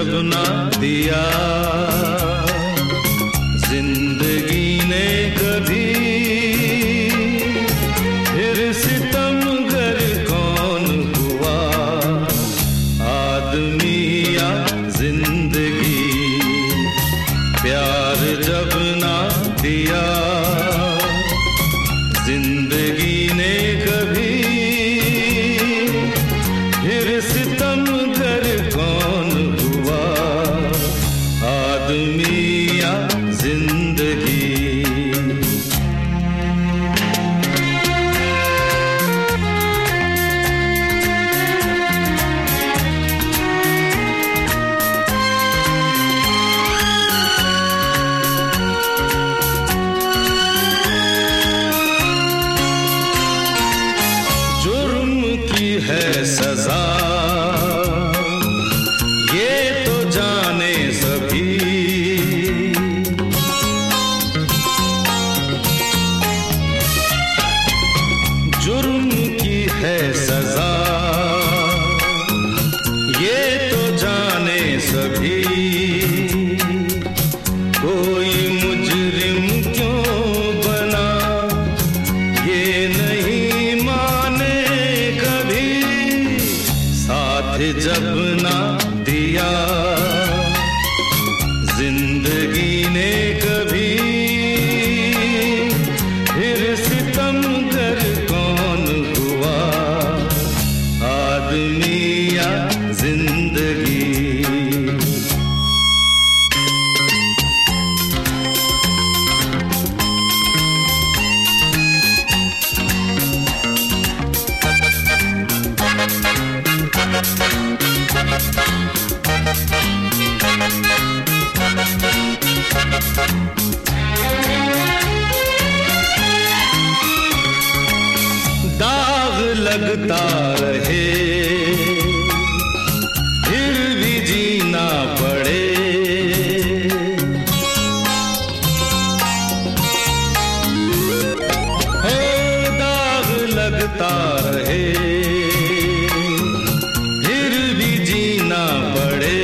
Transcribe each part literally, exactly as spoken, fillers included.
जब ना दिया जिंदगी ने कभी, फिर सितमगर कौन हुआ, आदमी या जिंदगी। प्यार जब ना दिया जिंदगी ने कभी, फिर सितमगर कौन हुआ, आदमी या जिंदगी। है सजा ये तो जाने सभी, जुर्म की है सजा ये तो जाने सभी। कोई मुजरिम क्यों बना ये नहीं माने कभी, साथ जब ना दिया जिंदगी ने कभी, फिर सितमगर कौन हुआ, आदमी या जिंदगी। दाग लगता रहे फिर भी जीना पड़े, हो दाग लगता रहे फिर भी जीना पड़े।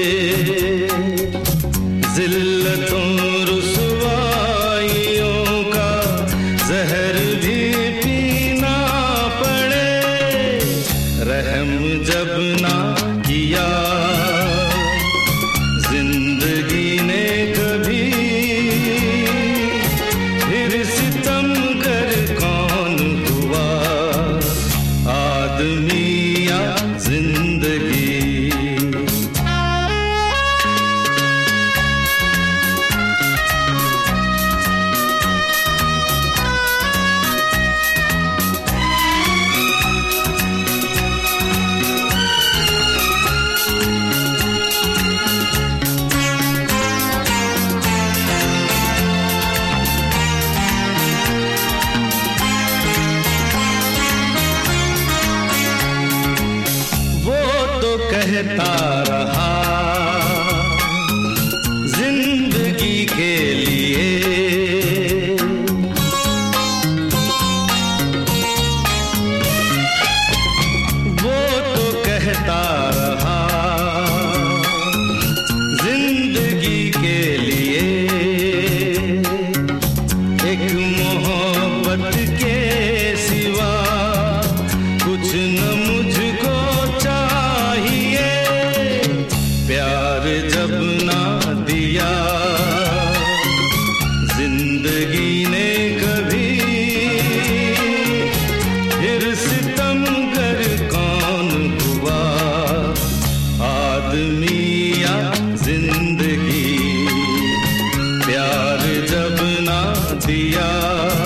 जिल्लतों रुसवाइयों का जहर भी पीना पड़े, रहम जब ना किया जिंदगी ने कभी, फिर सितमगर कौन हुआ, आदमी या जिंदगी। कहता रहा जिंदगी के लिए, वो तो कहता रहा जिंदगी के लिए, एक मोहब्बत के सिवा कुछ न मुझको प्यार जब ना दिया जिंदगी ने कभी, फिर सितमगर कौन हुआ, आदमी या जिंदगी। प्यार जब ना दिया